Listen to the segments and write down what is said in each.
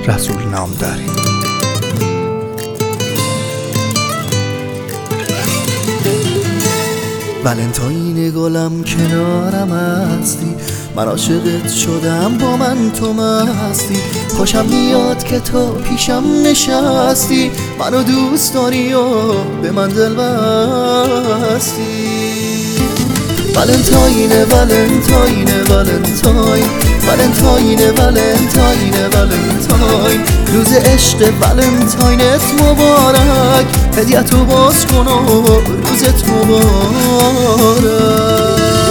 رسول نامداری. ولنتاین گلم کنارم هستی، من عاشقت شدم با من تو مستی. خوشم میاد که تو پیشم نشستی، منو دوست داری و به من دل بستی. ولنتاین ولنتاین ولنتاین ولنتاین ولنتاین ولنتاین، روز عشق ولنتاینت مبارک، هدیه‌تو باز کن و روزت مبارک.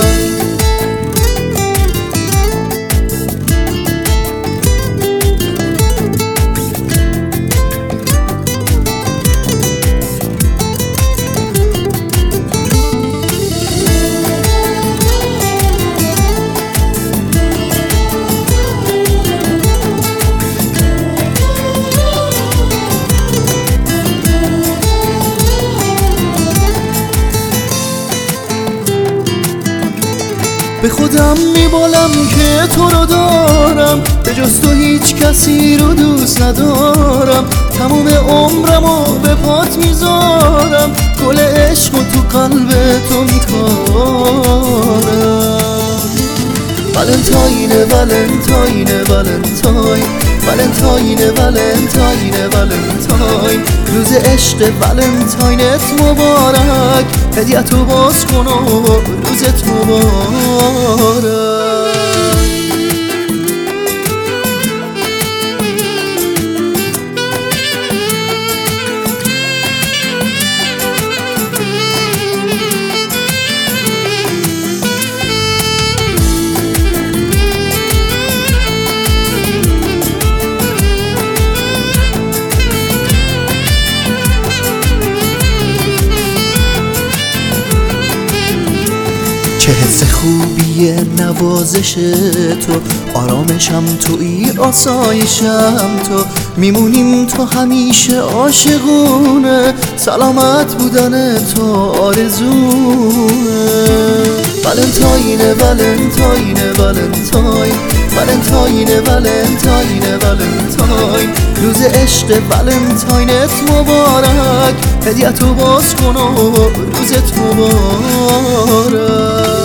به خودم میبالم که تو رو دارم، به جز تو هیچ کسی رو دوست ندارم. تموم عمرمو به پات میذارم، گل عشقو تو قلب تو میکارم. ولنتاین ولنتاین ولنتاین ولنتاین ولنتاین ولنتاین، روز عشق ولنتاینت مبارک، هدیه‌تو باز کن و روزت مبارک. چه حس خوبیه نوازش تو، آرامشم تویی آسایشم تو، میمونیم تو همیشه عاشقونه، سلامت بودن تو آرزونه. ولنتاین ولنتاین ولنتاین ولنتاین ولنتاین ولنتاین، روز عشق ولنتاینت مبارک، هدیه‌تو باز کن و روزت مبارک.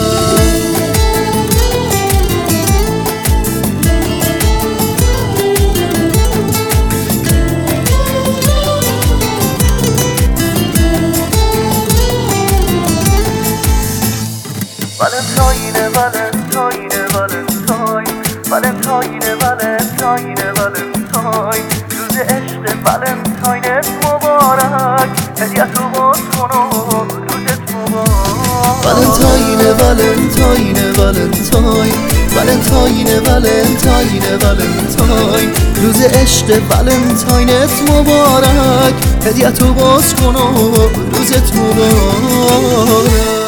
Valentine, Valentine, Valentine, Valentine, Valentine, Valentine، روز عشق ولنتاینت مبارک، هدیه‌تو باز کن و روزت مبارک. Valentine, Valentine, Valentine Valentine, Valentine, Valentine، روز عشق ولنتاینت مبارک، هدیه‌تو باز کن و روزت مبارک.